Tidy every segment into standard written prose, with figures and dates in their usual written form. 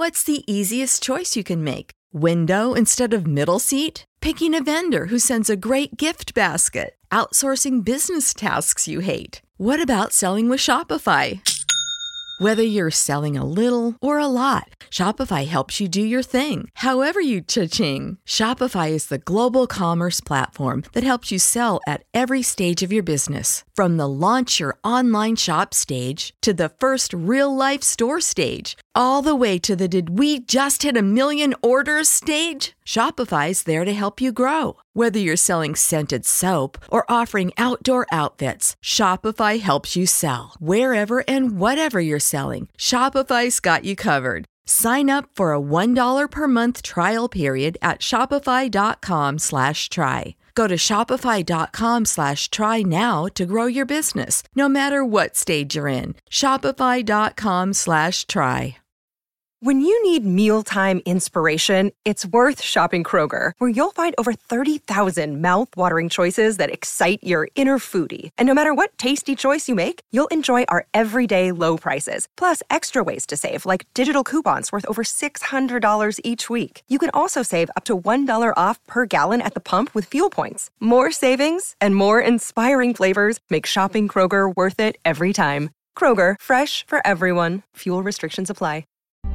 What's the easiest choice you can make? Window instead of middle seat? Picking a vendor who sends a great gift basket? Outsourcing business tasks you hate? What about selling with Shopify? Whether you're selling a little or a lot, Shopify helps you do your thing, however you cha-ching. Shopify is the global commerce platform that helps you sell at every stage of your business. From the launch your online shop stage to the first real-life store stage, all the way to the did we just hit a million orders stage. Shopify's there to help you grow. Whether you're selling scented soap or offering outdoor outfits, Shopify helps you sell. Wherever and whatever you're selling, Shopify's got you covered. Sign up for a $1 per month trial period at shopify.com/try. Go to shopify.com/try now to grow your business, no matter what stage you're in. Shopify.com/try. When you need mealtime inspiration, it's worth shopping Kroger, where you'll find over 30,000 mouth-watering choices that excite your inner foodie. And no matter what tasty choice you make, you'll enjoy our everyday low prices, plus extra ways to save, like digital coupons worth over $600 each week. You can also save up to $1 off per gallon at the pump with fuel points. More savings and more inspiring flavors make shopping Kroger worth it every time. Kroger, fresh for everyone. Fuel restrictions apply.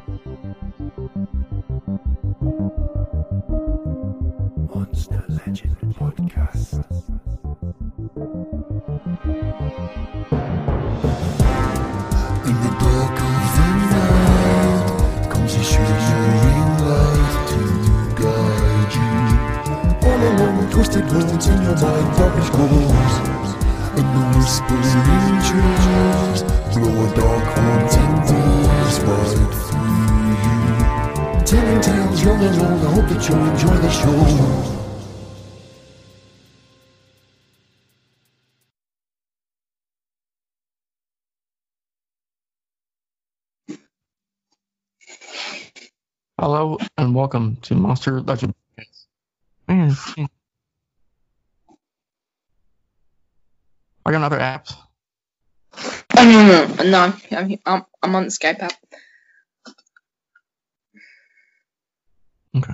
Monster Legend Podcast. In the dark of the night comes a shimmering light to guide you. All along twisted roads in your mind, darkness grows, and the whispering trees blow a dark haunting breeze right through you. Telling tales young and old, I hope that you'll enjoy the show. Hello and welcome to Monster Legend. Man, I got another app. No, I'm on the Skype app. Okay.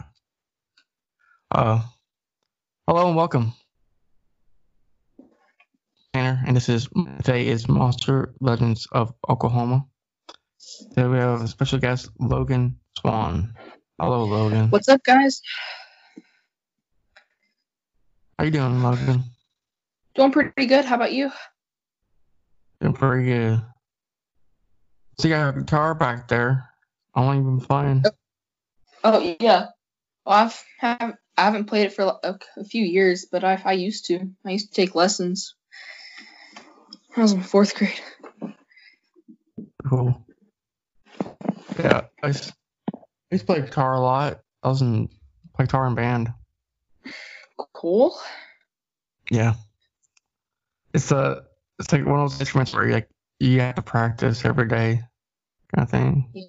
Hello and welcome. Tanner, and today is Monster Legends of Oklahoma. Today we have a special guest, Logan Swan. Hello, Logan. What's up, guys? How you doing, Logan? Doing pretty good. How about you? Doing pretty good. So you got a guitar back there. I want you been playing. Oh yeah. Well, I haven't played it for a few years, but I used to. I used to take lessons. I was in 4th grade. Cool. Yeah, I used to play guitar a lot. I was play guitar in band. Cool. Yeah. It's like one of those instruments where you have to practice every day, kind of thing. Yeah.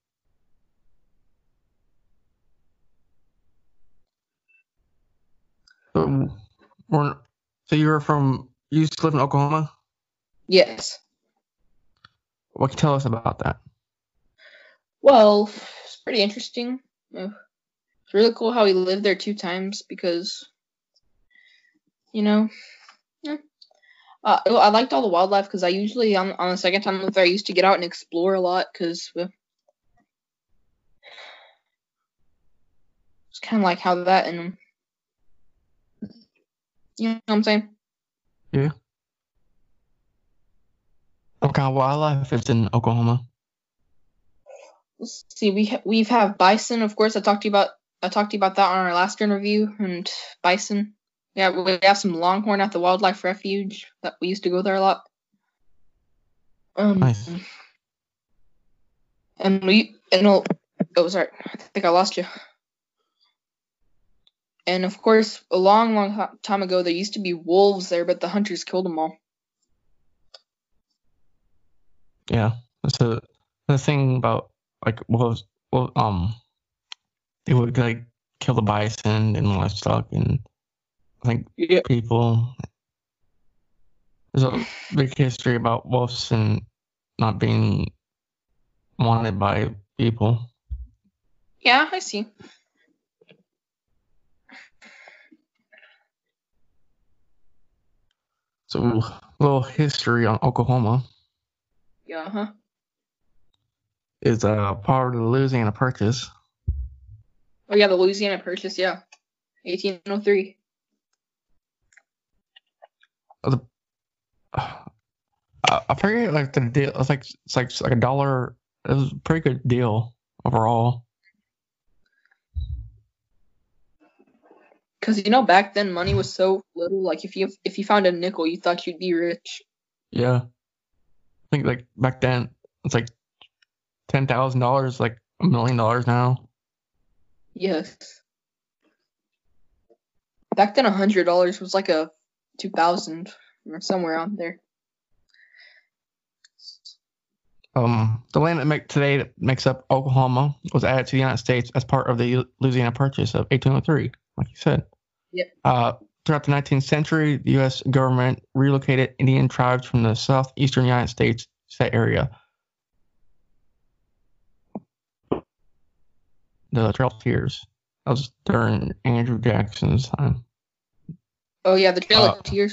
So you used to live in Oklahoma? Yes. What can you tell us about that? Well, it's pretty interesting. It's really cool how we lived there 2 times because, yeah. I liked all the wildlife because I usually, on the second time I lived there, I used to get out and explore a lot because it's kind of like how that and, you know what I'm saying? Yeah. What kind of wildlife is in Oklahoma? Let's see, we have bison, of course. I talked to you about that on our last interview, and bison. Yeah, we have some longhorn at the wildlife refuge that we used to go there a lot. Nice. Oh, sorry, I think I lost you. And of course, a long time ago, there used to be wolves there, but the hunters killed them all. Yeah, that's the thing about wolves. Well, they would kill the bison and livestock and people. There's a big history about wolves and not being wanted by people. Yeah, I see. So, a little history on Oklahoma Yeah, huh? is part of the Louisiana Purchase. Oh yeah, the Louisiana Purchase. Yeah, 1803. I forget like the deal. It's like a dollar. It was a pretty good deal overall. Because back then money was so little. Like if you found a nickel, you thought you'd be rich. Yeah, I think like back then it's like $10,000, like $1 million now. Yes. Back then, $100 was like a 2,000 or somewhere on there. The land that makes up Oklahoma was added to the United States as part of the Louisiana Purchase of 1803, like you said. Yep. Throughout the 19th century, the U.S. government relocated Indian tribes from the southeastern United States to that area. The Trail of Tears. That was during Andrew Jackson's time. Oh yeah, the Trail of Tears.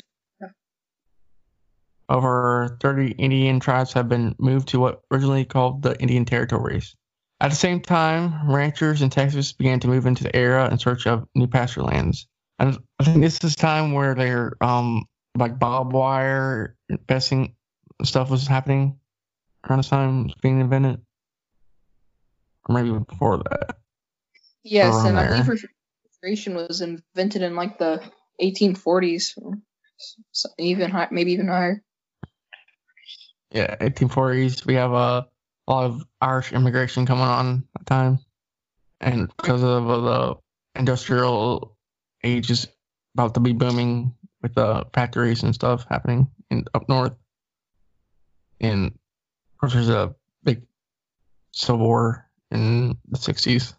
Over 30 Indian tribes have been moved to what originally called the Indian Territories. At the same time, ranchers in Texas began to move into the area in search of new pasture lands. And I think this is time where their like barbed wire investing stuff was happening around this time, was being invented, or maybe before that. Yes, and I believe refrigeration was invented in like the 1840s, or maybe even higher. Yeah, 1840s. We have a lot of Irish immigration coming on at the time, and because of the industrial age is about to be booming with the factories and stuff happening up north. And of course, there's a big civil war in the 60s.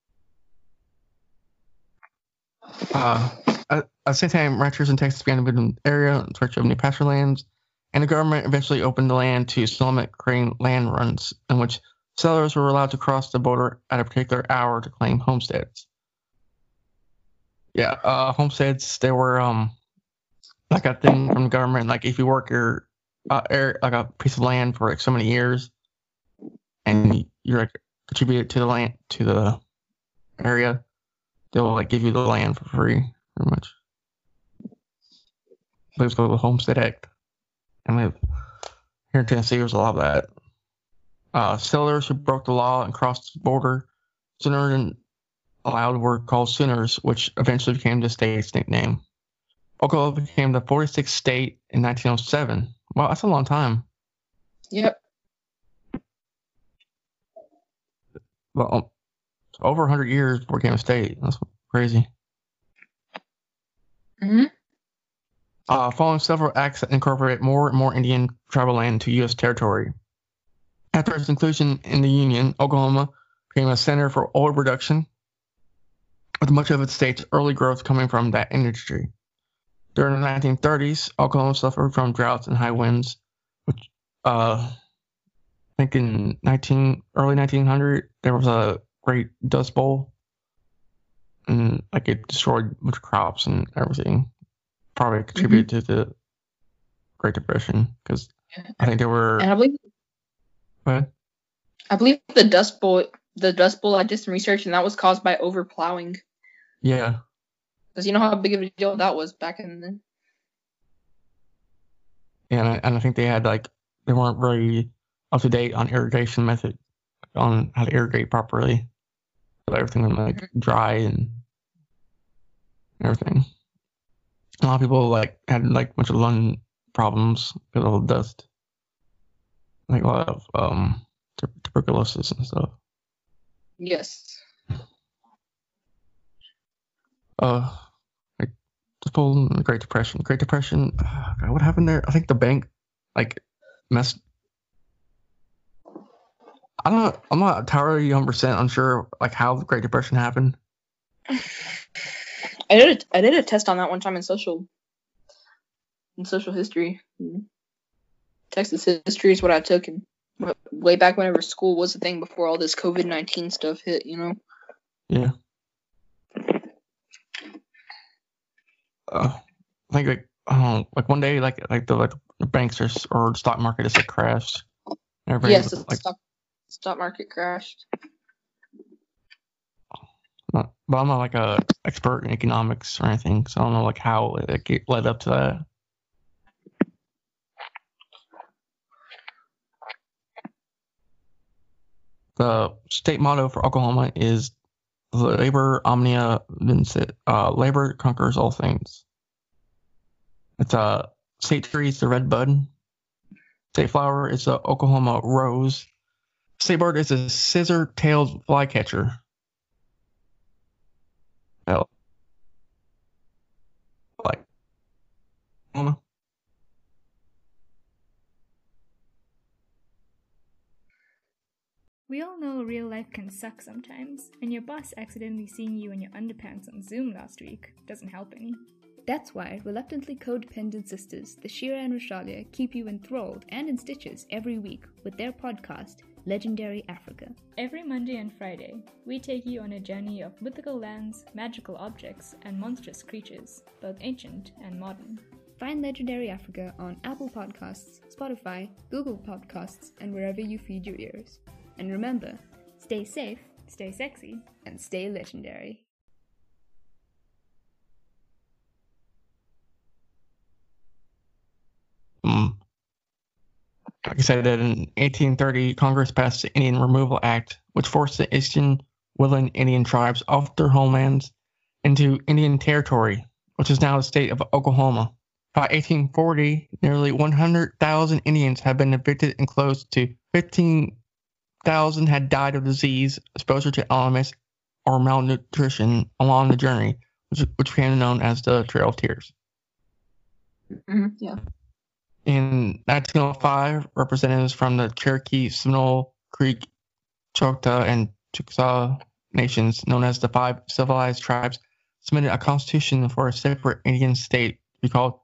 At the same time, ranchers in Texas began to move in the area in search of new pasture lands, and the government eventually opened the land to settlement, creating land runs in which settlers were allowed to cross the border at a particular hour to claim homesteads. Yeah, homesteads, they were like a thing from the government. Like if you work your like a piece of land for like so many years, and you're like contributed to the land to the area, they'll like give you the land for free, pretty much. It's called the Homestead Act. And here in Tennessee, there's a lot of that. Settlers who broke the law and crossed the border sooner than allowed were called Sooners, which eventually became the state's nickname. Oklahoma became the 46th state in 1907. Wow, that's a long time. Yep. Well, over 100 years before it became a state. That's crazy. Mm-hmm. Following several acts that incorporated more and more Indian tribal land to U.S. territory. After its inclusion in the Union, Oklahoma became a center for oil production, with much of its state's early growth coming from that industry. During the 1930s, Oklahoma suffered from droughts and high winds, which I think in early 1900 there was a great dust bowl, and like it destroyed much crops and everything. Probably contributed to the Great Depression, because I think there were. And I believe. What? I believe the Dust Bowl. I did some research, and that was caused by overplowing. Yeah. Because you know how big of a deal that was back in then. Yeah, and I think they weren't very up to date on irrigation method, on how to irrigate properly, so everything was dry and everything. A lot of people had a bunch of lung problems because of the dust, like a lot of tuberculosis and stuff. Yes. The full Great Depression. God, what happened there? I think the bank messed. I'm not entirely 100% unsure how the Great Depression happened. I did a test on that one time in social history. Texas history is what I took, and way back whenever school was a thing before all this COVID-19 stuff hit, Yeah. I think like one day like the banks or stock market just like crashed. Everybody Yes, the like stock market crashed. but I'm not like a expert in economics or anything, so I don't know like how it led up to that. The state motto for Oklahoma is Labor Omnia Vincit. Labor conquers all things. It's state tree is the red bud. State flower is the Oklahoma rose. State bird is a scissor-tailed flycatcher. Like, We all know real life can suck sometimes, and your boss accidentally seeing you in your underpants on Zoom last week doesn't help any. That's why reluctantly codependent sisters, the Shira and Rashalia, keep you enthralled and in stitches every week with their podcast, Legendary Africa. Every Monday and Friday, we take you on a journey of mythical lands, magical objects, and monstrous creatures, both ancient and modern. Find Legendary Africa on Apple Podcasts, Spotify, Google Podcasts, and wherever you feed your ears. And remember, stay safe, stay sexy, and stay legendary. Like I said, in 1830, Congress passed the Indian Removal Act, which forced the Eastern Woodland Indian tribes off their homelands into Indian Territory, which is now the state of Oklahoma. By 1840, nearly 100,000 Indians had been evicted and close to 15,000 had died of disease, exposure to elements, or malnutrition along the journey, which became known as the Trail of Tears. Yeah. In 1905, representatives from the Cherokee, Seminole, Creek, Choctaw, and Chickasaw nations, known as the Five Civilized Tribes, submitted a constitution for a separate Indian state to be called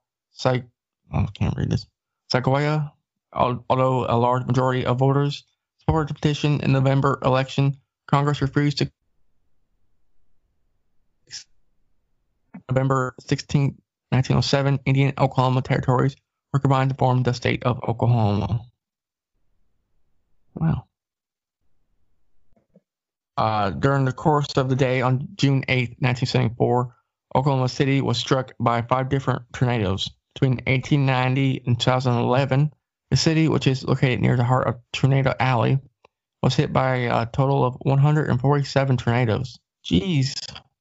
Sequoia. Although a large majority of voters supported the petition in the November election, Congress refused to. November 16, 1907, Indian and Oklahoma territories were combined to form the state of Oklahoma. Wow. During the course of the day on June 8, 1974, Oklahoma City was struck by 5 different tornadoes. Between 1890 and 2011, the city, which is located near the heart of Tornado Alley, was hit by a total of 147 tornadoes. Jeez.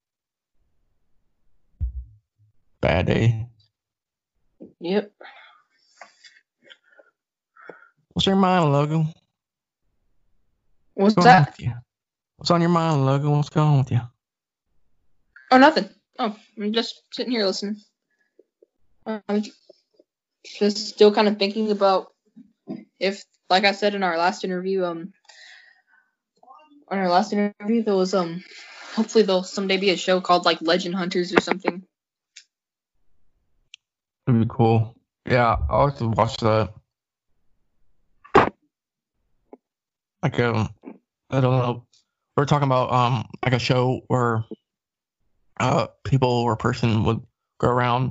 Bad day. Yep. What's on your mind, Logan? What's that? What's on your mind, Logan? What's going on with you? Oh, nothing. Oh, I'm just sitting here listening. I'm just still kind of thinking about if, like I said in our last interview, there was hopefully there'll someday be a show called like Legend Hunters or something. That'd be cool. Yeah, I'll have to watch that. Like I don't know. We're talking about like a show where people or a person would go around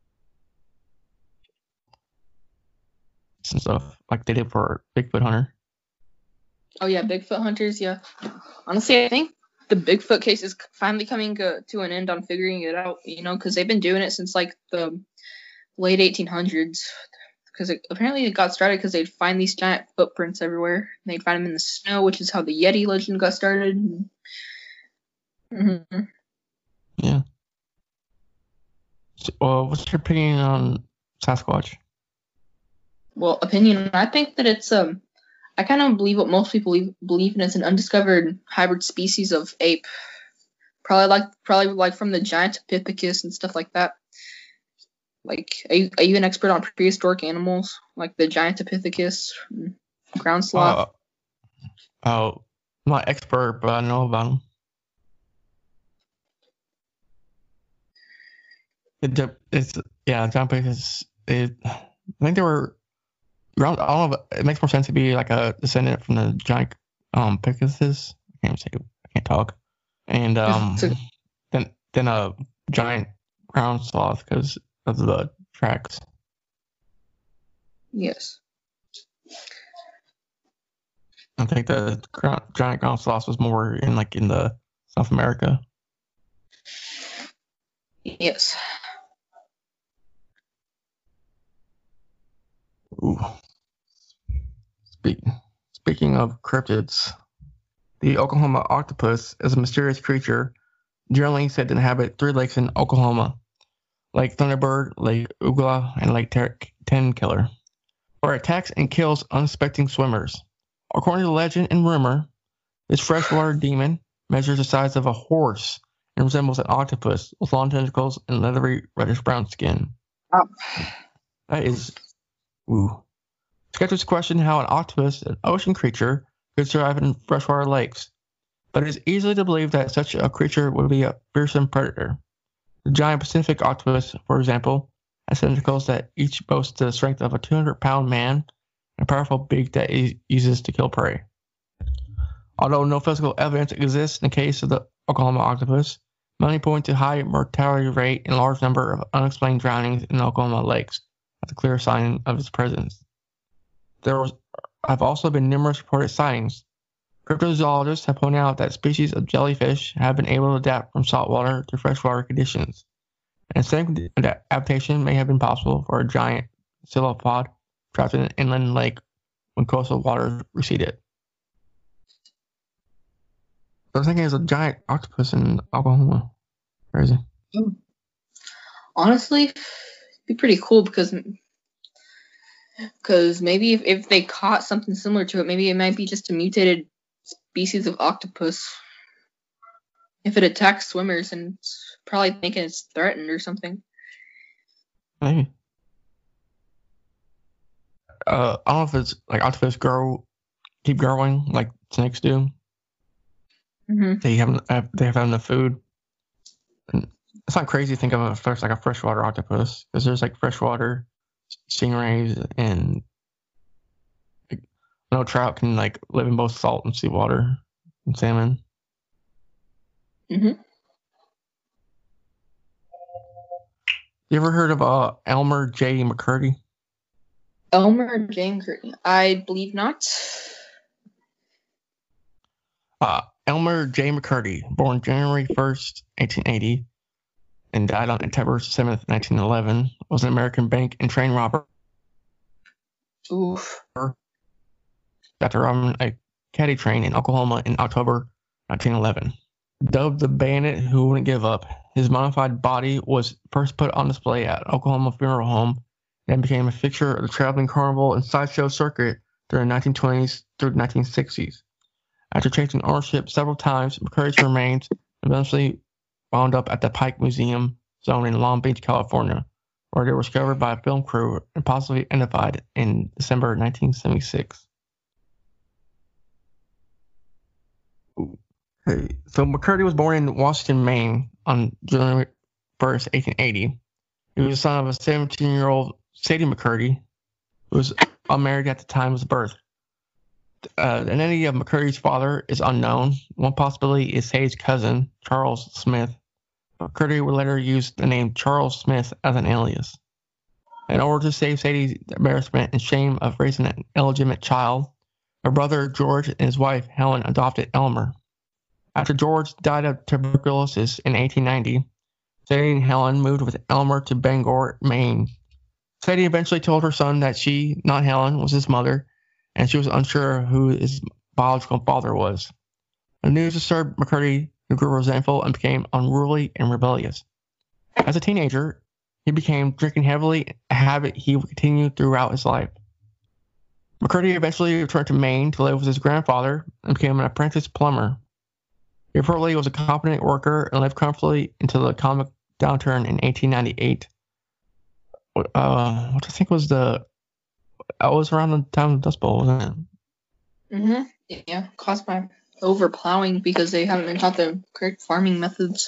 and stuff like they did for Bigfoot Hunter. Oh yeah, Bigfoot Hunters. Yeah. Honestly, I think the Bigfoot case is finally coming to an end on figuring it out. Because they've been doing it since like the late 1800s. Because apparently it got started because they'd find these giant footprints everywhere. And they'd find them in the snow, which is how the Yeti legend got started. Mm-hmm. Yeah. So, what's your opinion on Sasquatch? Well, opinion. I think that it's I kind of believe what most people believe in. It's an undiscovered hybrid species of ape. Probably like from the giant Epithecus and stuff like that. Like, are you an expert on prehistoric animals like the giant Epithecus, ground sloth? I'm not expert, but I know about them. Giant Epithecus. I think they were. I don't know. It makes more sense to be like a descendant from the giant Pegasus. I can't talk. and So- then a giant ground sloth because of the tracks. Yes. I think the giant ground sloth was more in the South America. Yes. Ooh. Speaking of cryptids, the Oklahoma octopus is a mysterious creature generally said to inhabit 3 lakes in Oklahoma: Lake Thunderbird, Lake Ugla, and Lake Tenkiller, where it attacks and kills unsuspecting swimmers. According to legend and rumor, this freshwater demon measures the size of a horse and resembles an octopus with long tentacles and leathery reddish-brown skin. Oh. That is... Ooh. Skeptics question how an octopus, an ocean creature, could survive in freshwater lakes, but it is easily to believe that such a creature would be a fearsome predator. The giant Pacific octopus, for example, has tentacles that each boast the strength of a 200-pound man and a powerful beak that it uses to kill prey. Although no physical evidence exists in the case of the Oklahoma octopus, many point to high mortality rate and large number of unexplained drownings in the Oklahoma lakes as a clear sign of its presence. There have also been numerous reported sightings. Cryptozoologists have pointed out that species of jellyfish have been able to adapt from saltwater to freshwater conditions, and the same adaptation may have been possible for a giant cephalopod trapped in an inland lake when coastal waters receded. I was thinking there's a giant octopus in Oklahoma. Crazy. Honestly, it'd be pretty cool because maybe if they caught something similar to it, maybe it might be just a mutated species of octopus. If it attacks swimmers, and it's probably thinking it's threatened or something. Maybe. I don't know if it's like octopus keep growing like snakes do. Mm-hmm. They have enough food. And it's not crazy to think of it first like a freshwater octopus, because there's like freshwater stingrays, and no trout can like live in both salt and seawater, and salmon. Mm-hmm. You ever heard of Elmer J. McCurdy? Elmer J. McCurdy? I believe not. Elmer J. McCurdy, born January 1st, 1880, and died on September 7th, 1911, was an American bank and train robber. Oof. After robbing a caddy train in Oklahoma in October 1911. Dubbed the bandit who wouldn't give up, his mummified body was first put on display at Oklahoma Funeral Home and became a fixture of the traveling carnival and sideshow circuit during the 1920s through the 1960s. After changing ownership several times, McCurdy's remains eventually wound up at the Pike Museum Zone in Long Beach, California, where they were discovered by a film crew and possibly identified in December 1976. Okay, so McCurdy was born in Washington, Maine on January 1st, 1880. He was the son of a 17-year-old Sadie McCurdy, who was unmarried at the time of his birth. The identity of McCurdy's father is unknown. One possibility is Sadie's cousin, Charles Smith. McCurdy would later use the name Charles Smith as an alias. In order to save Sadie's embarrassment and shame of raising an illegitimate child, her brother George and his wife Helen adopted Elmer. After George died of tuberculosis in 1890, Sadie and Helen moved with Elmer to Bangor, Maine. Sadie eventually told her son that she, not Helen, was his mother, and she was unsure who his biological father was. The news disturbed McCurdy, who grew resentful and became unruly and rebellious. As a teenager, he began drinking heavily, a habit he would continue throughout his life. McCurdy eventually returned to Maine to live with his grandfather and became an apprentice plumber. He reportedly was a competent worker and lived comfortably until the economic downturn in 1898. What I think was was around the time of the Dust Bowl, wasn't it? Mm-hmm. Yeah, caused by overplowing because they haven't been taught the correct farming methods.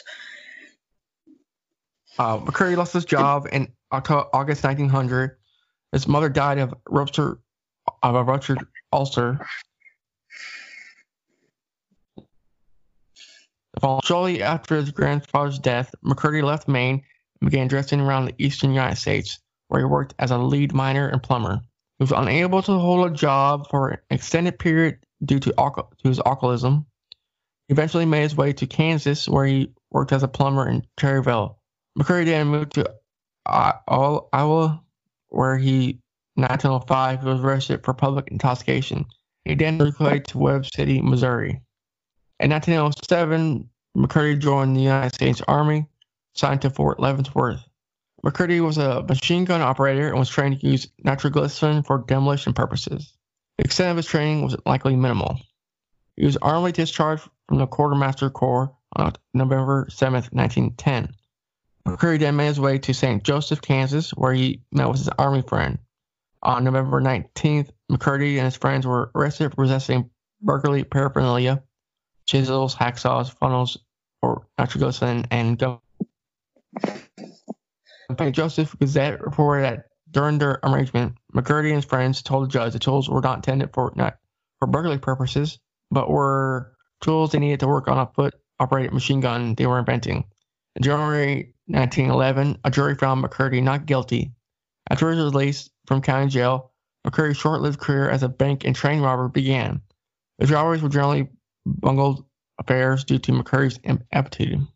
McCurdy lost his job in August 1900. His mother died of a ruptured ulcer. The following. Shortly after his grandfather's death, McCurdy left Maine and began drifting around the eastern United States, where he worked as a lead miner and plumber. He was unable to hold a job for an extended period due to his alcoholism. He eventually made his way to Kansas, where he worked as a plumber in Cherryville. McCurdy then moved to Iowa, where in 1905 he was arrested for public intoxication. He then relocated to Webb City, Missouri. In 1907, McCurdy joined the United States Army, assigned to Fort Leavenworth. McCurdy was a machine gun operator and was trained to use nitroglycerin for demolition purposes. The extent of his training was likely minimal. He was honorably discharged from the Quartermaster Corps on November 7, 1910. McCurdy then made his way to St. Joseph, Kansas, where he met with his Army friend. On November 19th, McCurdy and his friends were arrested for possessing burglary paraphernalia, chisels, hacksaws, funnels for nitroglycerin, and gun. The St. Joseph Gazette reported that during their arrangement, McCurdy and his friends told the judge the tools were not intended for burglary purposes, but were tools they needed to work on a foot-operated machine gun they were inventing. In January 1911, a jury found McCurdy not guilty. After his release from county jail, McCurdy's short-lived career as a bank and train robber began. His robberies were generally bungled affairs due to McCurdy's ineptitude.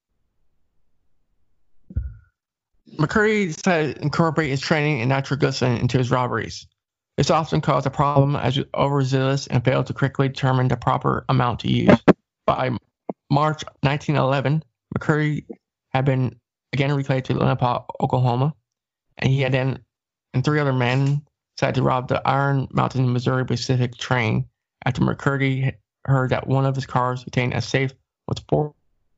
McCurdy decided to incorporate his training in nitroglycerin into his robberies. This often caused a problem as he was overzealous and failed to quickly determine the proper amount to use. By March 1911, McCurdy had been again relocated to Lenape, Oklahoma, and he had then and three other men decided to rob the Iron Mountain, Missouri Pacific train after McCurdy heard that one of his cars contained a safe with four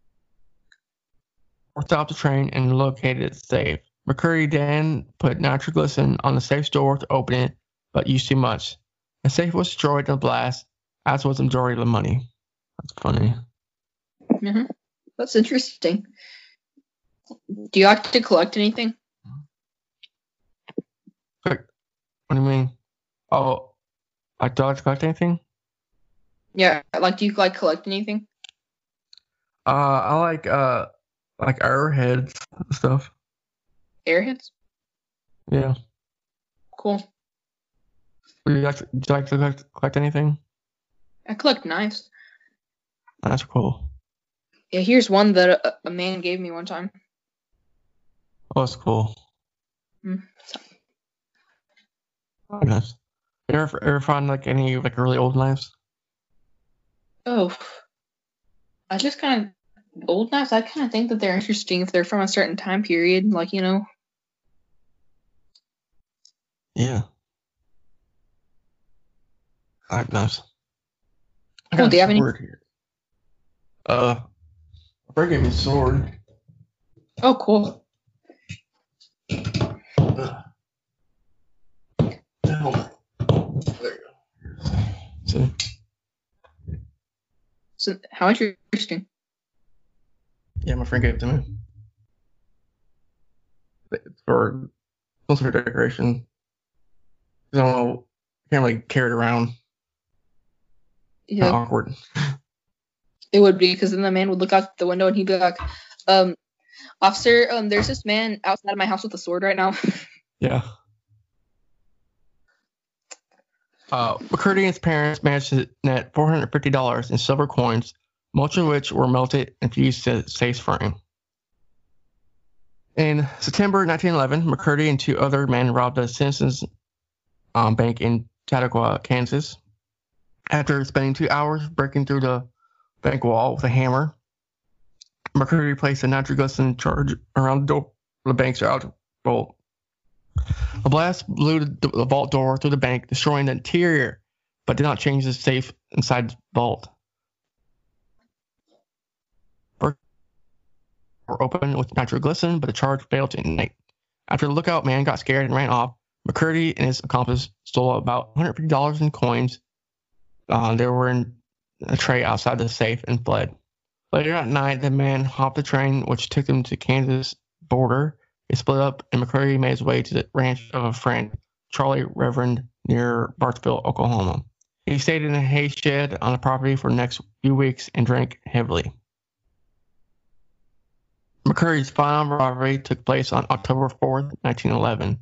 stopped the train and located the safe. McCurdy then put nitroglycerin on the safe's door to open it, but used too much. The safe was destroyed in a blast, as was the majority of the money. That's funny. Mm-hmm. That's interesting. Do you like to collect anything? What do you mean? Oh, do I like to collect anything? Yeah, do you collect anything? I like arrowheads and stuff. Airheads? Yeah. Cool. Do you like to collect anything? I collect knives. That's cool. Yeah, here's one that a man gave me one time. Oh, that's cool. So. Oh, nice. You ever find any really old knives? Oh, I just kind of old knives. I kind of think that they're interesting if they're from a certain time period, Yeah. I like knives. Cool. Do you have any? Here. My friend gave me a sword. Oh, cool. There you go. So, how interesting. Yeah, my friend gave it to me. It's for some sort of decoration. I don't know. I can't really carry it around. Yeah. Awkward. It would be, because then the man would look out the window and he'd be like, officer, there's this man outside of my house with a sword right now. Yeah. McCurdy and his parents managed to net $450 in silver coins, most of which were melted and fused to the safe frame. In September 1911, McCurdy and two other men robbed a Citizens Bank in Chautauqua, Kansas. After spending 2 hours breaking through the bank wall with a hammer, McCurdy placed a nitroglycerin charge around the door of the bank's out bolt. A blast blew the vault door through the bank, destroying the interior, but did not change the safe inside the vault. Doors were open with nitroglycerin, but the charge failed to ignite. After the lookout man got scared and ran off, McCurdy and his accomplice stole about $150 in coins. They were in a tray outside the safe and fled. Later that night, the man hopped the train, which took them to the Kansas border. They split up, and McCurdy made his way to the ranch of a friend, Charlie Reverend, near Barthville, Oklahoma. He stayed in a hay shed on the property for the next few weeks and drank heavily. McCurry's final robbery took place on October 4th, 1911.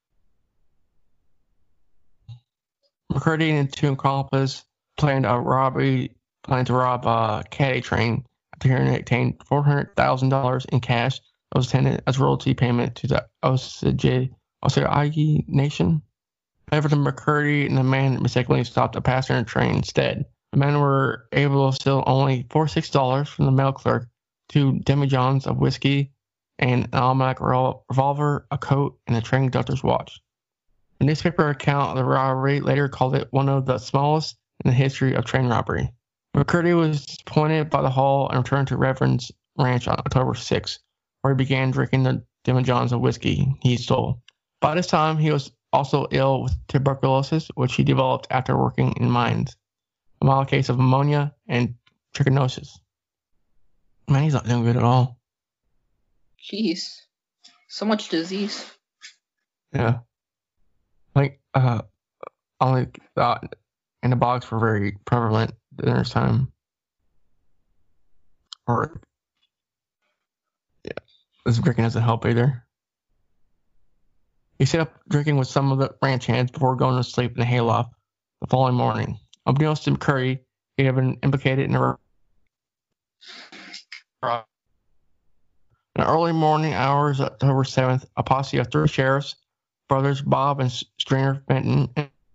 McCurdy and two accomplices planned to rob a caddy train after he obtained $400,000 in cash that was intended as royalty payment to the Osage Nation. However, the McCurdy and the man mistakenly stopped a passenger train instead. The men were able to steal only $46 from the mail clerk, 2 demijohns of whiskey, and an automatic revolver, a coat, and a train conductor's watch. The newspaper account of the robbery later called it one of the smallest in the history of train robbery. McCurdy was disappointed by the haul and returned to Reverend's ranch on October 6th, where he began drinking the demijohns of whiskey he stole. By this time, he was also ill with tuberculosis, which he developed after working in mines, a mild case of pneumonia and trichinosis. Man, he's not doing good at all. Jeez. So much disease. Yeah. Like, antibiotics were very prevalent during this time. Or, yeah, this drinking doesn't help either. He set up drinking with some of the ranch hands before going to sleep in the hayloft the following morning. Unbeknownst to McCurry, he had been implicated in the early morning hours of October 7th, a posse of 3 sheriffs, brothers Bob and Stringer Benton,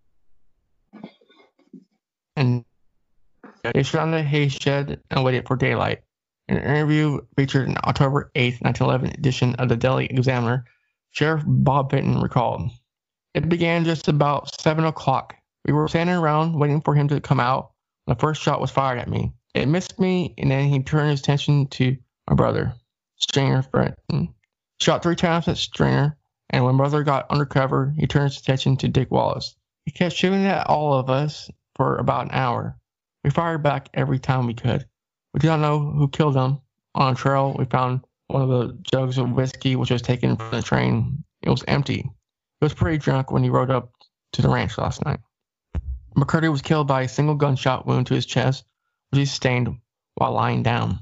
and they surrounded the hay shed and waited for daylight. In an interview featured in October 8th, 1911 edition of the Daily Examiner, Sheriff Bob Benton recalled, "It began just about 7 o'clock. We were standing around waiting for him to come out when the first shot was fired at me. It missed me, and then he turned his attention to my brother, Stringer Benton. Shot 3 times at Stringer, and when brother got under cover, he turned his attention to Dick Wallace. He kept shooting at all of us for about an hour. We fired back every time we could. We did not know who killed him. On a trail, we found one of the jugs of whiskey which was taken from the train. It was empty. He was pretty drunk when he rode up to the ranch last night." McCurdy was killed by a single gunshot wound to his chest, which he sustained while lying down.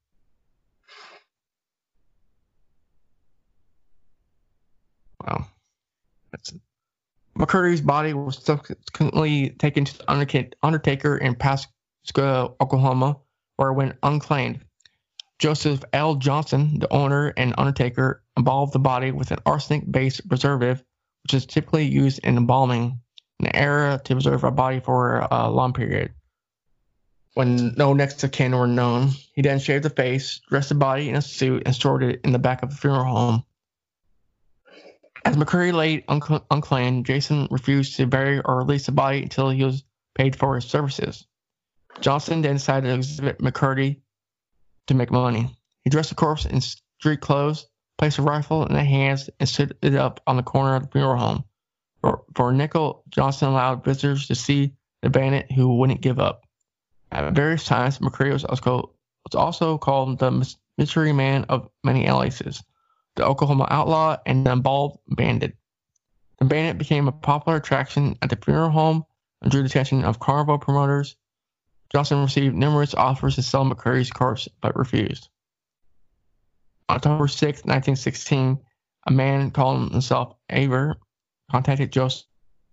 Wow. McCurdy's body was subsequently taken to the undertaker in Pascagoula, Oklahoma, where it went unclaimed. Joseph L. Johnson, the owner and undertaker, embalmed the body with an arsenic-based preservative, which is typically used in embalming, an era to preserve a body for a long period. When no next of kin were known, he then shaved the face, dressed the body in a suit, and stored it in the back of the funeral home. As McCurdy lay unclaimed, Jason refused to bury or release the body until he was paid for his services. Johnson then decided to exhibit McCurdy to make money. He dressed the corpse in street clothes, placed a rifle in the hands, and stood it up on the corner of the funeral home. For a nickel, Johnson allowed visitors to see the bandit who wouldn't give up. At various times, McCurdy was also called the Mystery Man of many aliases, the Oklahoma Outlaw, and the Bald Bandit. The bandit became a popular attraction at the funeral home and drew the attention of carnival promoters. Johnson received numerous offers to sell McCurdy's corpse, but refused. On October 6, 1916, a man calling himself Aver contacted Joseph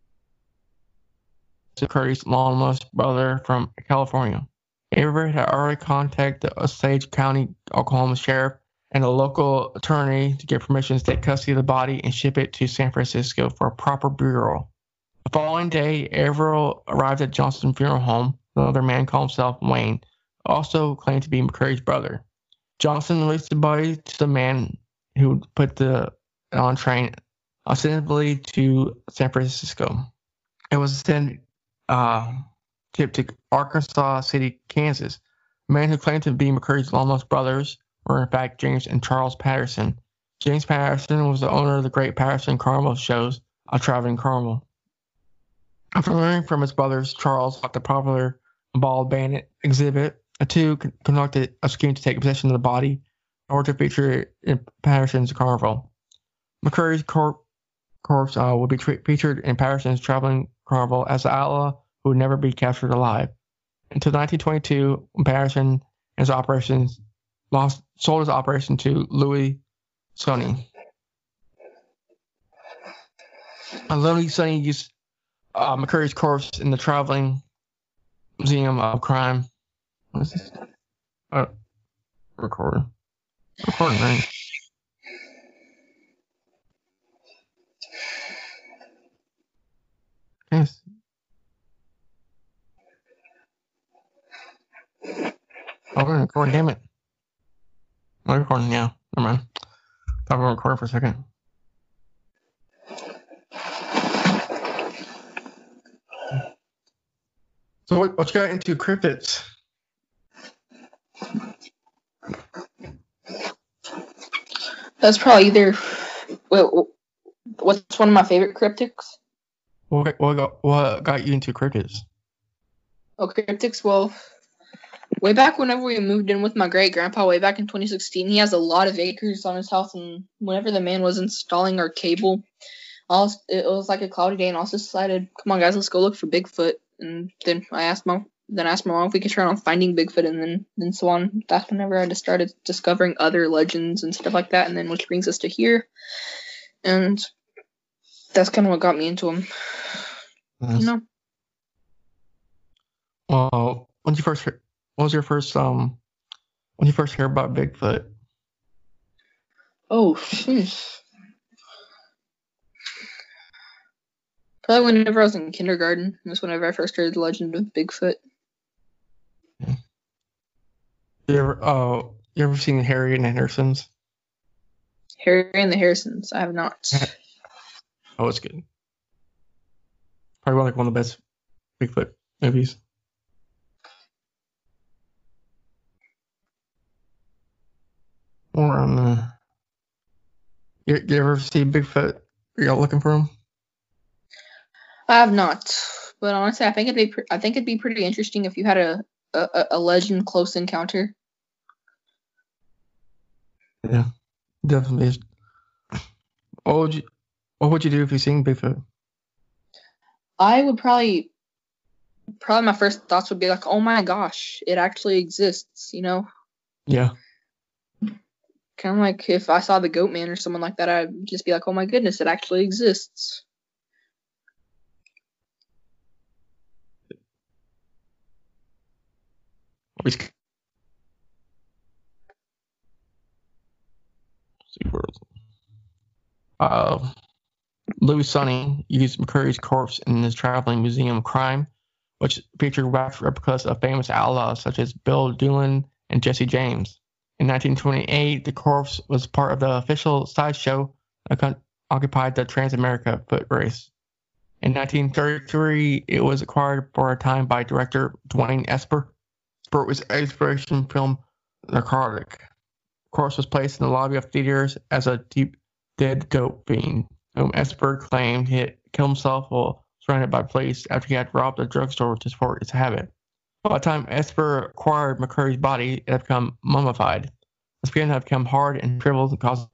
McCurdy's long-lost brother from California. Aver had already contacted the Osage County, Oklahoma sheriff and a local attorney to get permission to take custody of the body and ship it to San Francisco for a proper burial. The following day, Averill arrived at Johnson's funeral home. Another man called himself Wayne, also claimed to be McCurdy's brother. Johnson released the body to the man who put the on train, ostensibly to San Francisco. It was then shipped to Arkansas City, Kansas. The man who claimed to be McCurdy's long-lost brothers were in fact James and Charles Patterson. James Patterson was the owner of the Great Patterson Carnival shows, a traveling carnival. After learning from his brothers, Charles bought the popular Bald Bandit exhibit. The two conducted a scheme to take possession of the body in order to feature it in Patterson's carnival. McCurdy's corpse would be featured in Patterson's traveling carnival as the outlaw who would never be captured alive. Until 1922, when Patterson and his operations sold his operation to Louis Sony. Louis Sony used McCurry's corpse in the Traveling Museum of Crime. What is this? Recording, right? Yes. Oh, we're recording, damn it. We're recording now. Never mind. Thought we were recording for a second. So what you got into cryptids? That's probably either. What's one of my favorite cryptids? What got you into cryptids? Oh, cryptids. Well, way back whenever we moved in with my great grandpa, way back in 2016, he has a lot of acres on his house, and whenever the man was installing our cable, it was like a cloudy day, and I also decided, come on guys, let's go look for Bigfoot. And then I asked my mom if we could try on finding Bigfoot, and then so on. That's whenever I just started discovering other legends and stuff like that, and then which brings us to here, and that's kind of what got me into them. Nice. You know. Well, when you first heard about Bigfoot? Oh, jeez. Probably whenever I was in kindergarten. That's whenever I first heard the legend of Bigfoot. You ever seen Harry and the Harrisons? Harry and the Harrisons. I have not. Oh, it's good. Probably like one of the best Bigfoot movies. Or you ever see Bigfoot? Are y'all looking for him? I have not, but honestly, I think it'd be pretty interesting if you had a legend close encounter. Yeah, definitely. What would you do if you seen Bigfoot? I would probably my first thoughts would be like, oh my gosh, it actually exists, you know? Yeah. Kind of like if I saw the Goat Man or someone like that, I'd just be like, oh my goodness, it actually exists. Louis Sony used McCurry's corpse in his Traveling Museum of Crime, which featured wax replicas of famous outlaws such as Bill Doolin and Jesse James. In 1928, the corpse was part of the official sideshow that occupied the Transamerica Foot Race. In 1933, it was acquired for a time by director Dwayne Esper. For its exploration film Narcotic. The corpse was placed in the lobby of theaters as a deep dead dope fiend, whom Esper claimed he had killed himself while surrounded by police after he had robbed a drugstore to support his habit. By the time Esper acquired McCurry's body, it had become mummified. The skin had become hard and shriveled and caused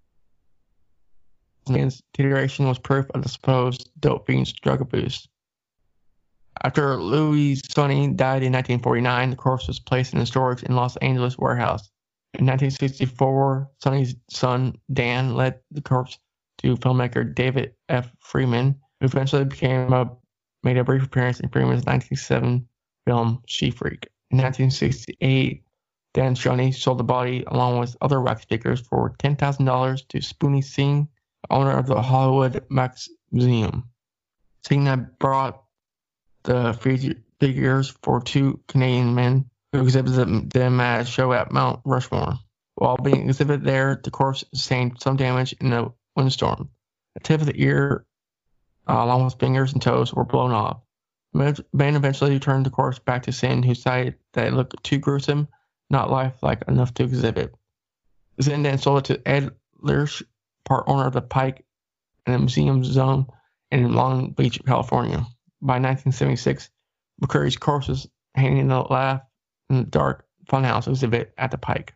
deterioration was proof of the supposed dope fiend's drug abuse. After Louis Sony died in 1949, the corpse was placed in a storage in Los Angeles warehouse. In 1964, Sony's son, Dan, led the corpse to filmmaker David F. Freeman, who eventually made a brief appearance in Freeman's 1967 film She Freak. In 1968, Dan Sony sold the body along with other wax figures for $10,000 to Spoonie Singh, owner of the Hollywood Wax Museum. Singh had brought the figures for two Canadian men who exhibited them at a show at Mount Rushmore. While being exhibited there, the corpse sustained some damage in a windstorm. The tip of the ear, along with fingers and toes, were blown off. The man eventually returned the corpse back to Singh, who cited that it looked too gruesome, not lifelike enough to exhibit. Singh then sold it to Ed Lirsch, part owner of the Pike and the Museum Zone in Long Beach, California. By 1976, McCurry's corpse was hanging in the Laugh in the Dark Funhouse exhibit at the Pike.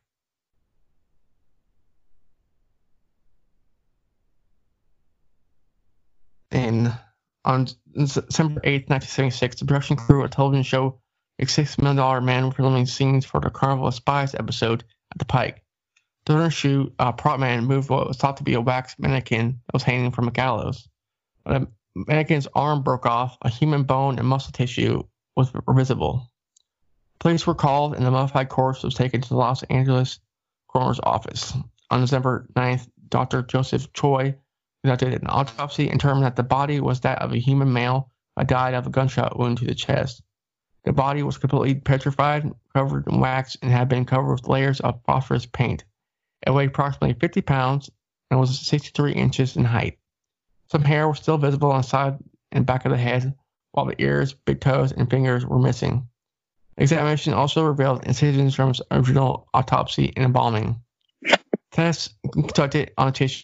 And on December 8th, 1976, the production crew of a television show, A $6 Million Man, were filming scenes for the Carnival of Spies episode at the Pike. During a shoot, a prop man moved what was thought to be a wax mannequin that was hanging from a gallows. When the mannequin's arm broke off, a human bone and muscle tissue were visible. Police were called and the mummified corpse was taken to the Los Angeles coroner's office. On December 9th, Dr. Joseph Choi conducted an autopsy and determined that the body was that of a human male who died of a gunshot wound to the chest. The body was completely petrified, covered in wax, and had been covered with layers of phosphorus paint. It weighed approximately 50 pounds and was 63 inches in height. Some hair was still visible on the side and back of the head, while the ears, big toes, and fingers were missing. Examination also revealed incisions from his original autopsy and embalming. Tests conducted on a tissue,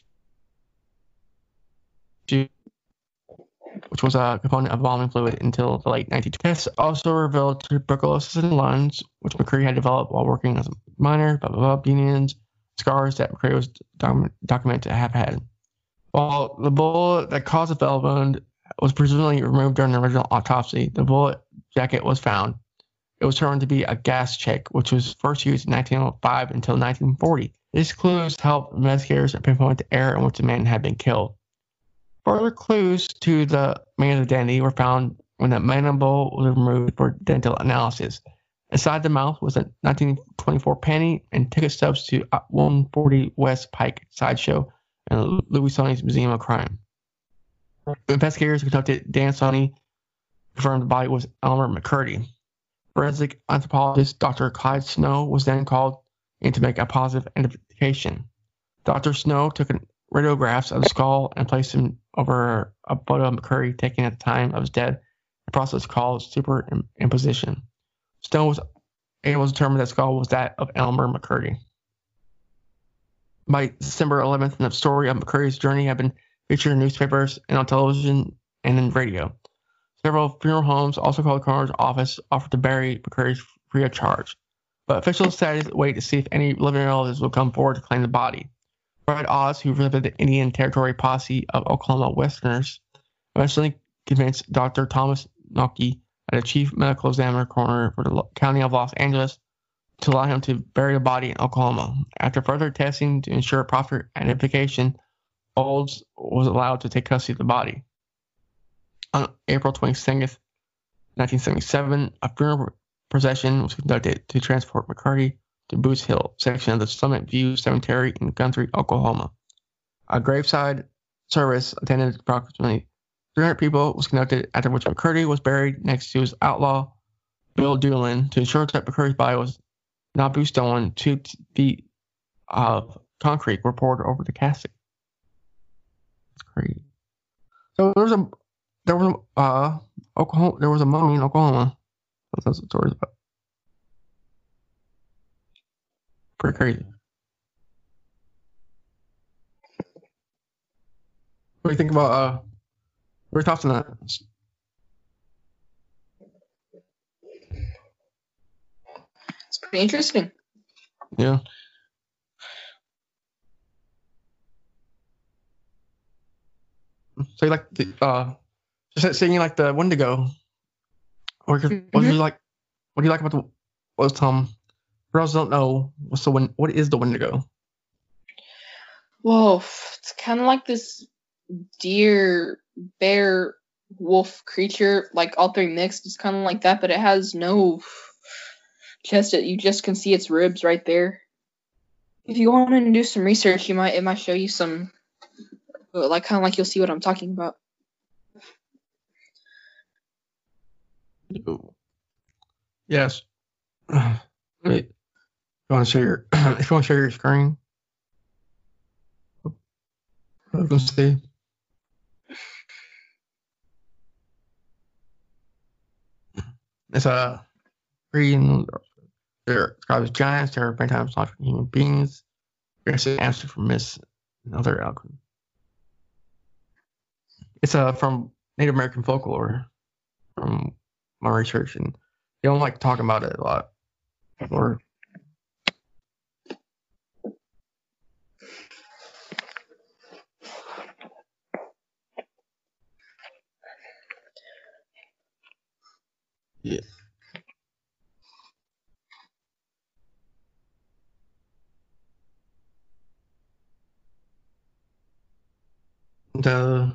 which was a component of embalming fluid until the late 1920s. Tests also revealed tuberculosis in lungs, which McCreary had developed while working as a miner, unions, scars that McCreary was documented to have had. While the bullet that caused the bell wound was presumably removed during the original autopsy, the bullet jacket was found. It was determined to be a gas check, which was first used in 1905 until 1940. These clues helped investigators pinpoint the area in which the man had been killed. Further clues to the man's identity were found when the mandible was removed for dental analysis. Inside the mouth was a 1924 penny and ticket stubs to 140 West Pike Sideshow and Louis Sony's Museum of Crime. Investigators conducted Dan Sony confirmed the body was Elmer McCurdy. Forensic anthropologist Dr. Clyde Snow was then called in to make a positive identification. Dr. Snow took radiographs of the skull and placed them over a photo of McCurdy taken at the time of his death, a process called superimposition. Snow was able to determine that the skull was that of Elmer McCurdy. By December 11th, the story of McCurdy's journey had been featured in newspapers and on television and in radio. Several funeral homes, also called the coroner's office, offered to bury McCurdy free of charge. But officials decided to wait to see if any living relatives would come forward to claim the body. Fred Oz, who represented the Indian Territory posse of Oklahoma Westerners, eventually convinced Dr. Thomas Nocky, the chief medical examiner coroner for the county of Los Angeles, to allow him to bury the body in Oklahoma. After further testing to ensure proper identification, Olds was allowed to take custody of the body. On April 22nd, 1977, a funeral procession was conducted to transport McCurdy to Boots Hill, section of the Summit View Cemetery in Guthrie, Oklahoma. A graveside service attended approximately 300 people was conducted, after which McCurdy was buried next to his outlaw, Bill Doolin, to ensure that McCurdy's body was not be stolen. 2 feet of concrete were poured over the casket. That's crazy. So there was a mummy in Oklahoma. That's what the story's about. Pretty crazy. What do you think about what are your thoughts on that? It's pretty interesting. Yeah. So you like the just saying you like the Wendigo. Or what do you like? What do you like about the? What's for those who don't know, what is the Wendigo? Whoa, it's kind of like this deer, bear, wolf creature, like all three mixed. It's kind of like that, but it has no chest. You just can see its ribs right there. If you want to do some research, it might show you some, like kind of like you'll see what I'm talking about. Yes. Wait. If you want to share your screen, you can see. It's a green. They're described as giants. They're many times larger than human beings. Here's an answer from Miss another algorithm. It's from Native American folklore, from my research, and they don't like talking about it a lot. Or yeah. the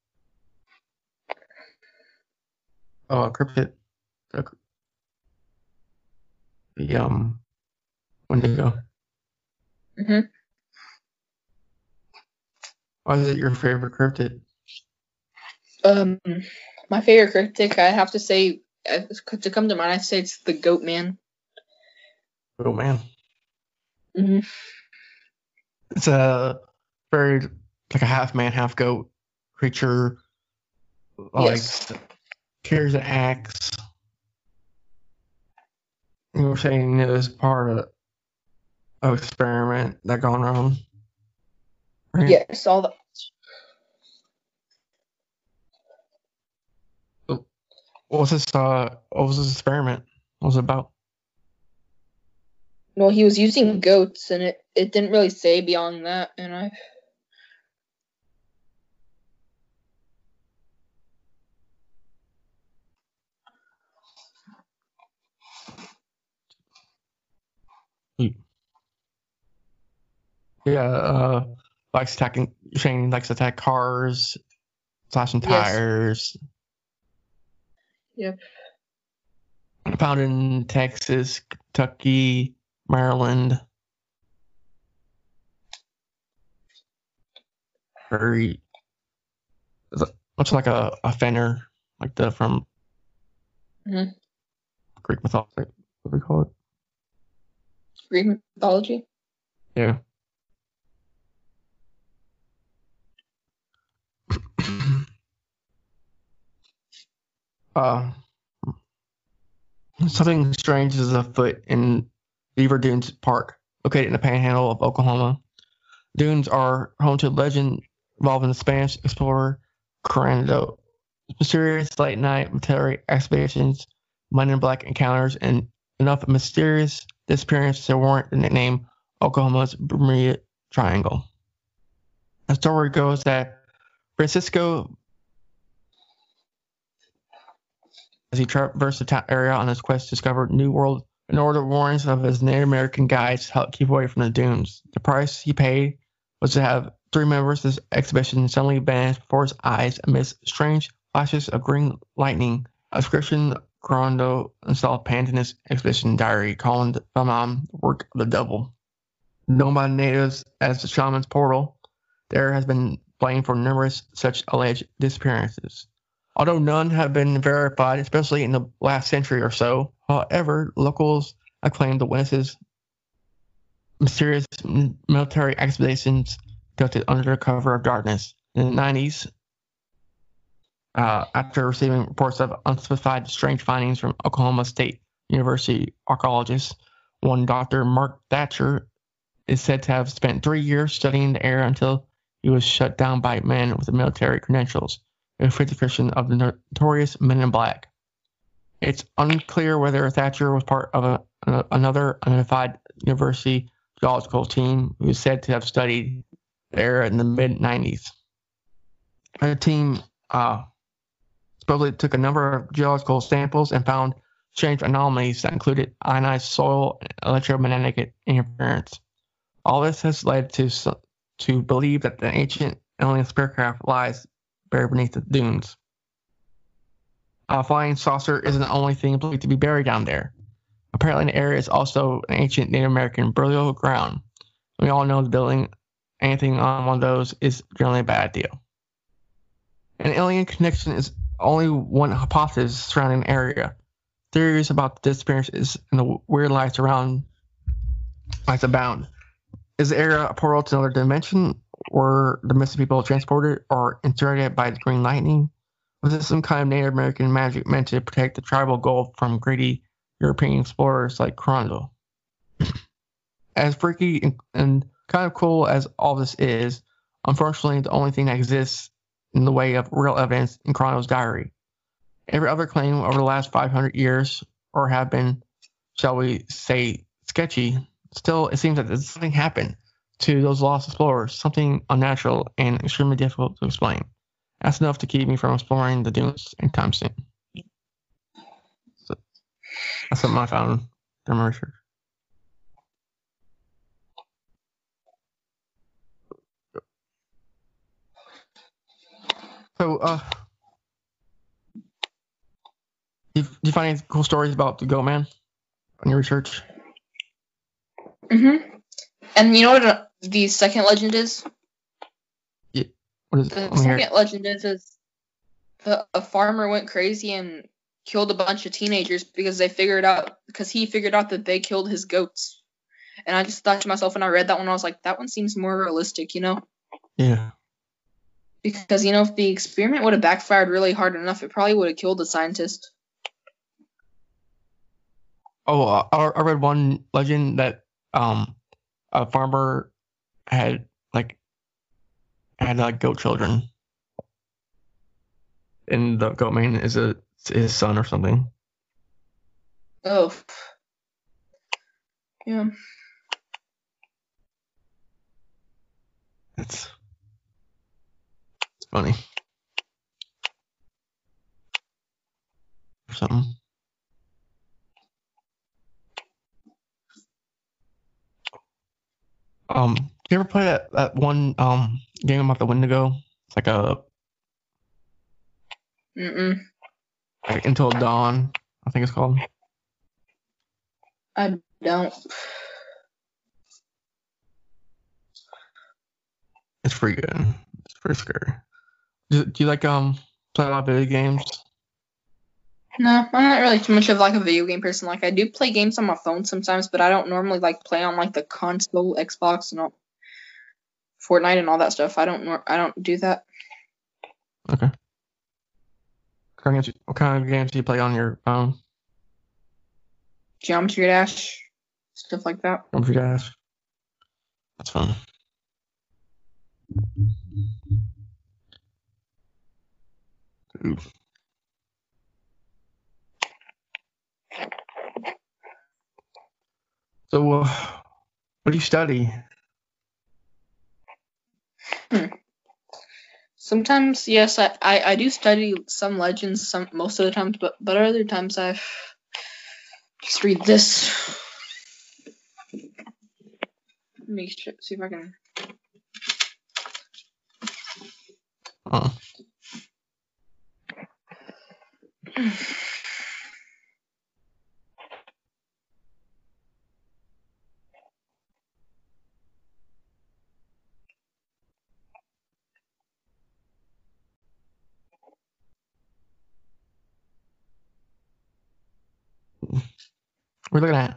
cryptid, the Wendigo. Mhm. Why is it your favorite cryptid? My favorite cryptic, I have to say, to come to mind, I'd say it's the Goat Man. Oh man, Mhm. it's a very like a half man, half goat creature. Like Yes. carries an axe. You were saying it was part of an experiment that gone on. Right? Yes, all the. What was this experiment? What was it about? Well, he was using goats, and it didn't really say beyond that, and I. Yeah, likes attacking. Shane likes to attack cars, slashing Yes. tires. Yep. Found in Texas, Kentucky, Maryland. Very much like a fenner, like the from Mhm. Greek mythology. What do we call it? Greek mythology. Yeah. Something strange is afoot in Beaver Dunes Park, located in the panhandle of Oklahoma. Dunes are home to a legend involving the Spanish explorer Corando. Mysterious late night military expeditions, men in black encounters, and enough mysterious disappearance to warrant the nickname Oklahoma's Bermuda Triangle. The story goes that Francisco, as he traversed the area on his quest, discovered New World and ordered warnings of his Native American guides to help keep away from the dunes. The price he paid was to have 3 members of this expedition suddenly vanish before his eyes amidst strange flashes of green lightning. A description Corando installed penned in his expedition diary, calling the phenomenon the work of the devil. Known by the natives as the Shaman's Portal, there has been blamed for numerous such alleged disappearances. Although none have been verified, especially in the last century or so, however, locals have claimed the witnesses mysterious military expeditions conducted under the cover of darkness. In the 90s, after receiving reports of unspecified strange findings from Oklahoma State University archaeologists, one Dr. Mark Thatcher is said to have spent 3 years studying the area until he was shut down by men with military credentials, a description of the notorious Men in Black. It's unclear whether Thatcher was part of another unidentified university geological team who is said to have studied the area in the mid-90s. The team supposedly took a number of geological samples and found strange anomalies that included ionized soil and electromagnetic interference. All this has led to believe that the ancient alien spacecraft lies buried beneath the dunes. A flying saucer isn't the only thing believed to be buried down there. Apparently, the area is also an ancient Native American burial ground. We all know the building anything on one of those is generally a bad deal. An alien connection is only one hypothesis surrounding the area. Theories about the disappearances and the weird lights around lights abound. Is the area a portal to another dimension? Were the missing people transported or interrogated by the green lightning? Was it some kind of Native American magic meant to protect the tribal gold from greedy European explorers like Corando? As freaky and kind of cool as all this is, unfortunately, the only thing that exists in the way of real evidence in Corando's diary. Every other claim over the last 500 years, or have been, shall we say, sketchy, still it seems that something happened to those lost explorers, something unnatural and extremely difficult to explain. That's enough to keep me from exploring the dunes anytime soon. So that's something I found in my research. So, do you find any cool stories about the Goat Man on your research? Mm-hmm. And you know what the second legend is? Yeah. What is The it? Let me hear it. second legend is a farmer went crazy and killed a bunch of teenagers because he figured out that they killed his goats. And I just thought to myself when I read that one, I was like, that one seems more realistic, you know? Yeah. Because, you know, if the experiment would have backfired really hard enough, it probably would have killed the scientist. Oh, I read one legend that a farmer had goat children, and the Goat Man is his son or something. Oh. Yeah. It's funny. Or something. Do you ever play that one game about the Wendigo? It's like like Until Dawn, I think it's called. I don't. It's pretty good. It's pretty scary. Do you like play a lot of video games? No, I'm not really too much of like a video game person. Like I do play games on my phone sometimes, but I don't normally like play on like the console, Xbox, and all, Fortnite and all that stuff. I don't do that. Okay. What kind of games do you play on your phone? Geometry Dash, stuff like that. Geometry Dash. That's fun. Ooh. So, what do you study? Sometimes, yes, I do study some legends, most of the times, but other times I just read this. Let me see if I can. Oh. We're looking at.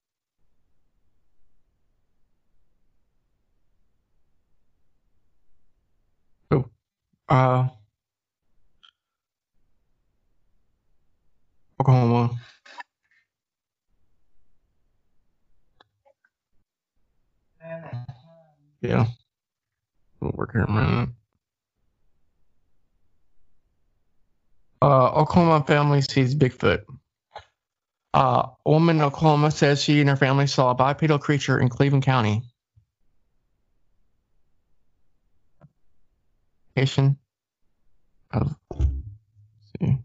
Oh, Oklahoma. Yeah. We'll work here in a minute. Oklahoma family sees Bigfoot. A woman in Oklahoma says she and her family saw a bipedal creature in Cleveland County. Location of, let's see.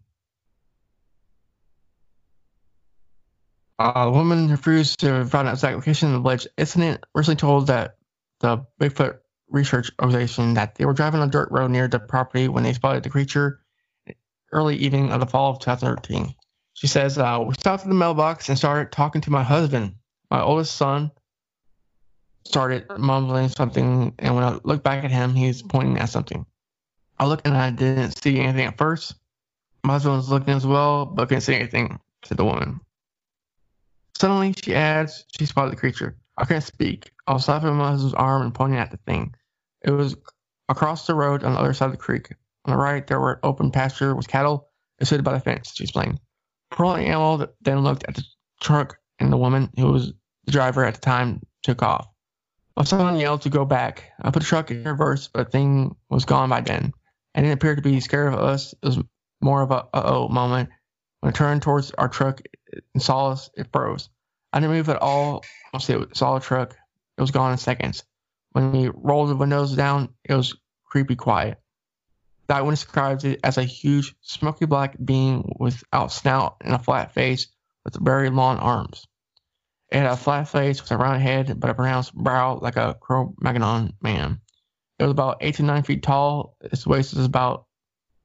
A woman refused to provide an exact location of the alleged incident. Recently told that the Bigfoot Research Organization that they were driving on a dirt road near the property when they spotted the creature early evening of the fall of 2013. She says, we stopped at the mailbox and started talking to my husband. My oldest son started mumbling something, and when I looked back at him, he was pointing at something. I looked and I didn't see anything at first. My husband was looking as well, but couldn't see anything, said the woman. Suddenly, she adds, she spotted the creature. I couldn't speak. I was slapping my husband's arm and pointing at the thing. It was across the road on the other side of the creek. On the right, there were open pasture with cattle and stood by the fence, she explained. Pulling animal then looked at the truck, and the woman, who was the driver at the time, took off. My son yelled to go back. I put the truck in reverse, but the thing was gone by then. I didn't appear to be scared of us. It was more of a uh-oh moment. When it turned towards our truck and saw us, it froze. I didn't move at all. Once it saw the truck, it was gone in seconds. When we rolled the windows down, it was creepy quiet. That one describes it as a huge, smoky black being without snout and a flat face with very long arms. It had a flat face with a round head, but a pronounced brow like a Cro-Magnon man. It was about 8 to 9 feet tall. Its waist was about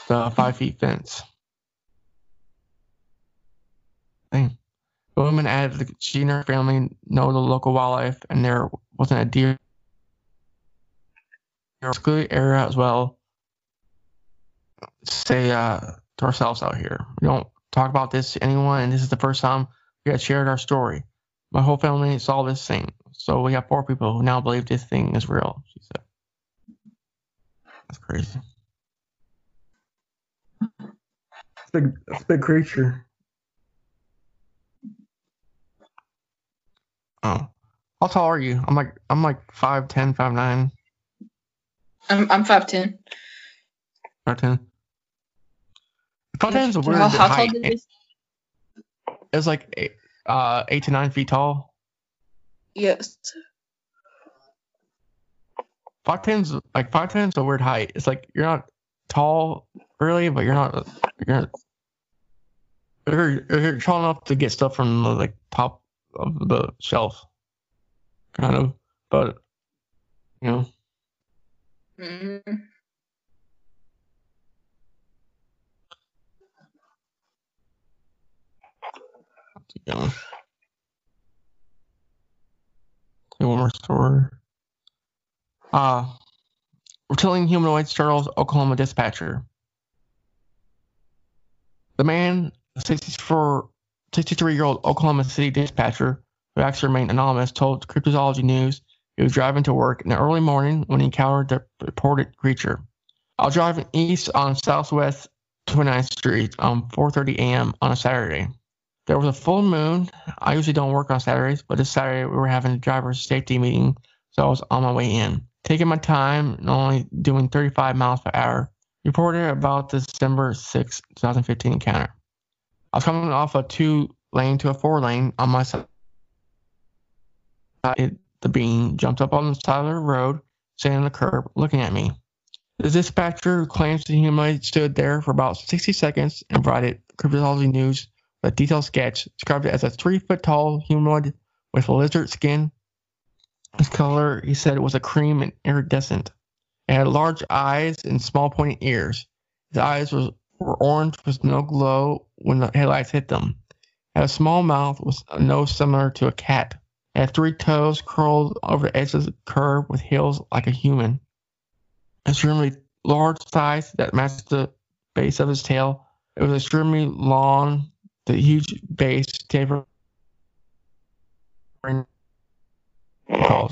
the 5 feet fence. Dang. The woman added that she and her family know the local wildlife, and there wasn't a deer excluded area as well. Say to ourselves out here, we don't talk about this to anyone, and this is the first time we had shared our story. My whole family saw this thing, so we have 4 people who now believe this thing is real, she said. That's crazy. That's a big creature. Oh, how tall are you? I'm like 5'10", 5'9". I'm 5'10". 5'10". 5'10" is a weird How height. tall did this? It's like 8 to 9 feet tall. Yes. 5'10" is a weird height. It's like you're not tall really, but you're tall enough to get stuff from the like top of the shelf, kind of. But you know. Mm-hmm. Keep going. One more story. Reptilian humanoid startles Oklahoma dispatcher. The man, 63-year-old Oklahoma City dispatcher, who actually remained anonymous, told Cryptozoology News he was driving to work in the early morning when he encountered the reported creature. I was driving east on Southwest 29th Street 4:30 a.m. on a Saturday. There was a full moon. I usually don't work on Saturdays, but this Saturday we were having a driver's safety meeting, so I was on my way in. Taking my time and only doing 35 miles per hour. Reported about the December 6, 2015 encounter. I was coming off a 2-lane to a 4-lane on my side. The being jumped up on the side of the road, sitting on the curb, looking at me. The dispatcher, who claims the humanoid stood there for about 60 seconds and provided Cryptozoology News with a detailed sketch, described it as a 3-foot-tall humanoid with lizard skin. His color, he said, was a cream and iridescent. It had large eyes and small pointed ears. His eyes were orange with no glow when the headlights hit them. It had a small mouth with a nose similar to a cat. It had 3 toes curled over the edge of the curve with heels like a human. Extremely large size that matched the base of his tail. It was extremely long, the huge base tapering calls.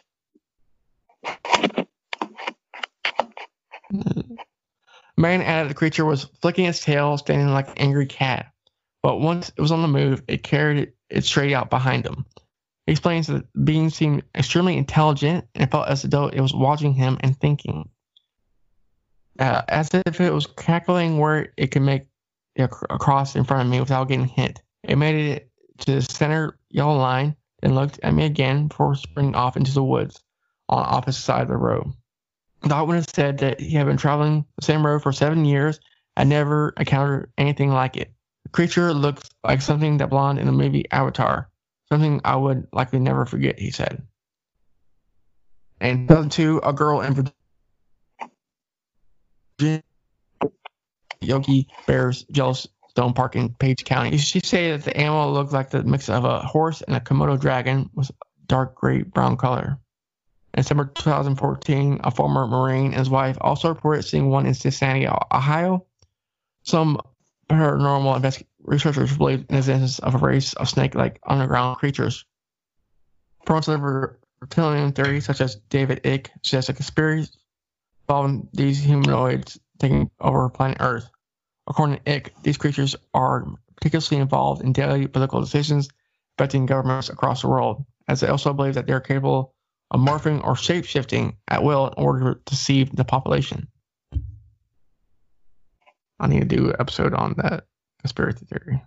Man added the creature was flicking its tail, standing like an angry cat. But once it was on the move, it carried it straight out behind him. He explains that the being seemed extremely intelligent and it felt as though it was watching him and thinking. As if it was calculating where it could make it across in front of me without getting hit. It made it to the center yellow line, then looked at me again before sprinting off into the woods on the opposite side of the road. The eyewitness said that he had been traveling the same road for 7 years and never encountered anything like it. The creature looked like something that belonged in the movie Avatar, something I would likely never forget, he said. In 2002, a girl in Virginia, Yogi Bear's Yellowstone Park in Page County. She said that the animal looked like the mix of a horse and a Komodo dragon with dark gray-brown color. In December 2014, a former Marine and his wife also reported seeing one in Cincinnati, Ohio. Some paranormal researchers believe in the existence of a race of snake-like underground creatures. Proponents of reptilian theories, such as David Icke, suggest a conspiracy involving these humanoids taking over planet Earth. According to Icke, these creatures are particularly involved in daily political decisions affecting governments across the world, as they also believe that they are capable of morphing or shape-shifting at will in order to deceive the population. I need to do an episode on that conspiracy theory.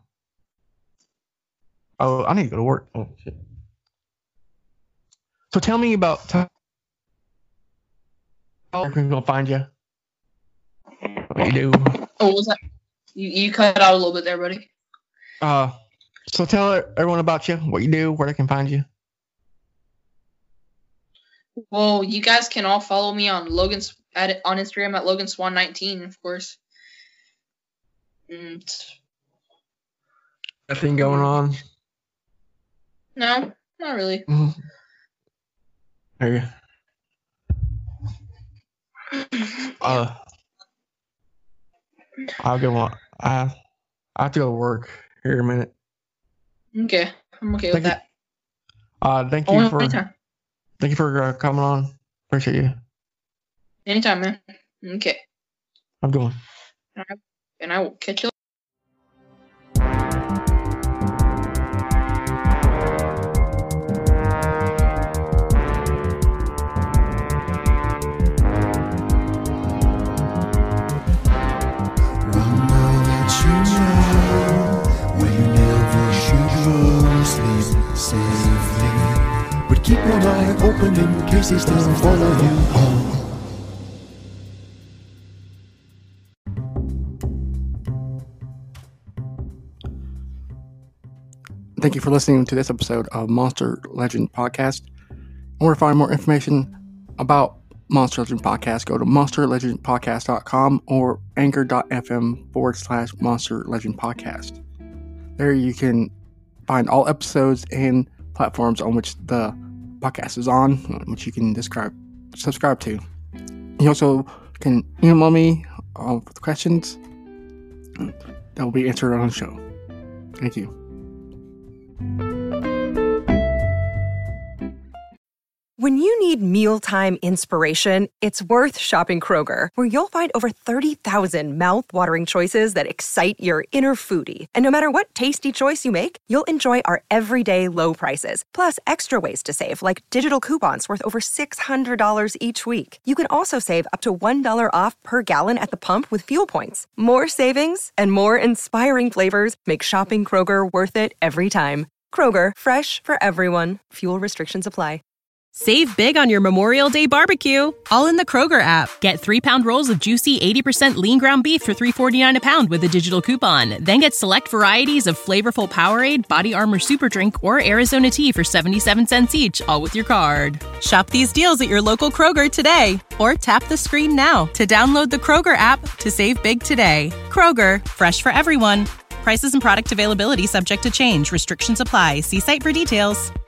Oh, I need to go to work. Oh, shit. So tell me about how we can go find you. What you do. Oh, what was that? You cut out a little bit there, buddy. So tell everyone about you, what you do, where they can find you. Well, you guys can all follow me on on Instagram at LoganSwan19, of course. Nothing going on? No, not really. Mm-hmm. There you go. I'll get one. I have to go to work here in a minute. Okay, I'm okay with that. Thank you for coming on. Appreciate you. Anytime, man. Okay. I'm going. And I will catch you. Keep one eye open in case they still follow you home. Thank you for listening to this episode of Monster Legend Podcast. In order to find more information about Monster Legend Podcast, go to monsterlegendpodcast.com or anchor.fm/Monster Legend Podcast. There you can find all episodes and platforms on which the podcast is on, which you can subscribe to. You also can email me with questions that will be answered on the show. Thank you. When you need mealtime inspiration, it's worth shopping Kroger, where you'll find over 30,000 mouth-watering choices that excite your inner foodie. And no matter what tasty choice you make, you'll enjoy our everyday low prices, plus extra ways to save, like digital coupons worth over $600 each week. You can also save up to $1 off per gallon at the pump with fuel points. More savings and more inspiring flavors make shopping Kroger worth it every time. Kroger, fresh for everyone. Fuel restrictions apply. Save big on your Memorial Day barbecue, all in the Kroger app. Get 3-pound rolls of juicy 80% lean ground beef for $3.49 a pound with a digital coupon. Then get select varieties of flavorful Powerade, Body Armor Super Drink, or Arizona tea for 77 cents each, all with your card. Shop these deals at your local Kroger today, or tap the screen now to download the Kroger app to save big today. Kroger, fresh for everyone. Prices and product availability subject to change. Restrictions apply. See site for details.